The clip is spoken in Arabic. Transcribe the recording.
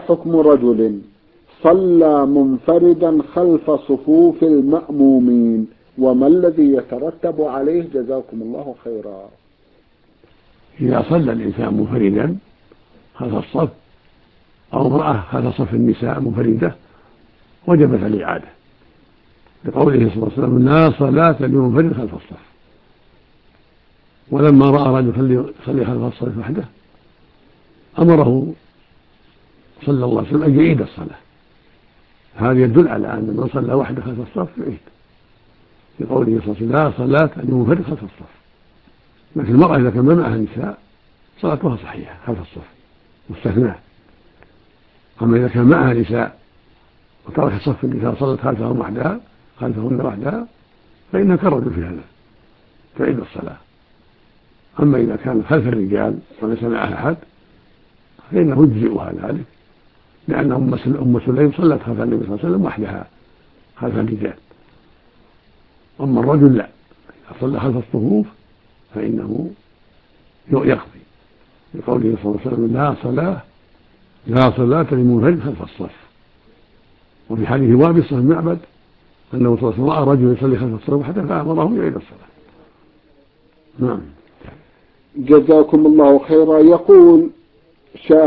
حكم رجل صلى منفردا خلف صفوف المأمومين، وما الذي يترتب عليه؟ جزاكم الله خيرا. إذا صلى الإنسان منفردا خلف الصف أو امرأة خلف صف النساء منفردة وجبت الإعادة، لقوله صلى الله عليه وسلم: لا صلاة لمنفرد خلف الصف. ولما رأى رجل يصلي خلف الصف وحده أمره صلى الله عليه وسلم أن يعيد الصلاة. هذا يدل على أن من صلى وحده خلف الصف يعيد، لقوله صلى الله عليه وسلم: لا صلاة لمنفرد خلف الصف. لكن المرأة إذا كان ما معها نساء صلاتها صحيحة خلف الصف مستثناة. أما إذا كان معها نساء وترك صف النساء صلت خلفهن وحدها فإنها كالرجل في هذا تعيد الصلاة. أما إذا كان خلف الرجال وليس معها أحد فإنه يجزئها ذلك، لأن أم سليم صلت خلف النبي صلى الله عليه وسلم وحدها خلف الرجال. أما الرجل لا، إذا صلى خلف الصفوف فإنه يقضي، لقوله صلى الله عليه وسلم: لا صلاة لمنفرد خلف الصف. وفي حديث وابصة بن معبد أنه صلى الله عليه وسلم رأى رجل يصلي خلف الصف وحده فأمره يعيد الصلاة. نعم. جزاكم الله خيرا. يقول